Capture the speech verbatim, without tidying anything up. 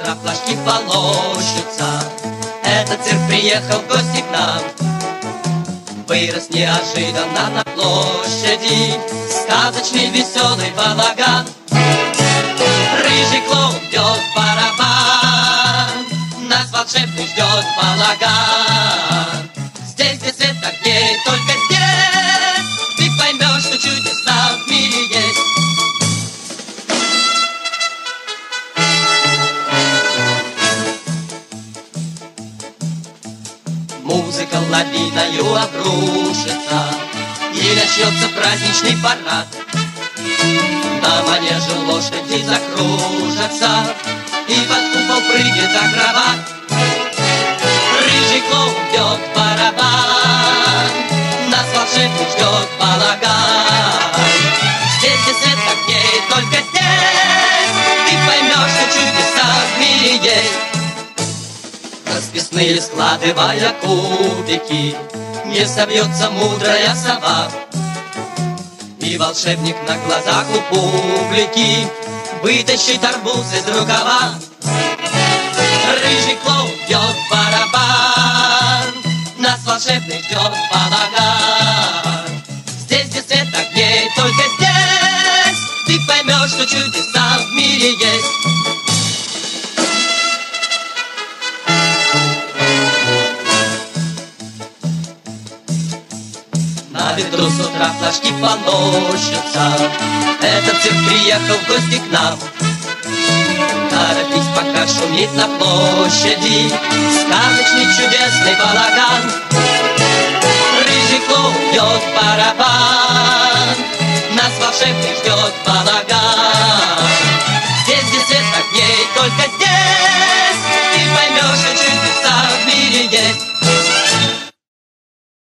утра флажки полощутся. Этот цирк приехал в гости к нам. Вырос неожиданно на площади сказочный веселый балаган. Рыжий клоун бьет барабан, нас волшебный ждет балаган. Здесь, где свет огней, только здесь ты поймешь, что чудеса в мире есть. Музыка лавиною обрушится, и начнется праздничный парад. На манеже лошади закружатся, и под купол прыгнет акробат. Рыжий клоун бьет барабан, нас волшебный ждет балаган. Здесь, где свет огней, только здесь ты поймешь, что чудеса в мире есть. Расписные складывая кубики, не собьется мудрая сова. И волшебник на глазах у публики вытащит арбуз из рукава. Рыжий клоун бьет барабан, нас волшебный ждет балаган. Здесь, где свет огней, только здесь ты поймешь, что чудеса в мире есть. На ветру с утра флажки полощутся. Этот цирк приехал в гости к нам. Торопись, пока шумит на площади сказочный чудесный балаган. Рыжий клоун бьет барабан, нас волшебный ждет балаган.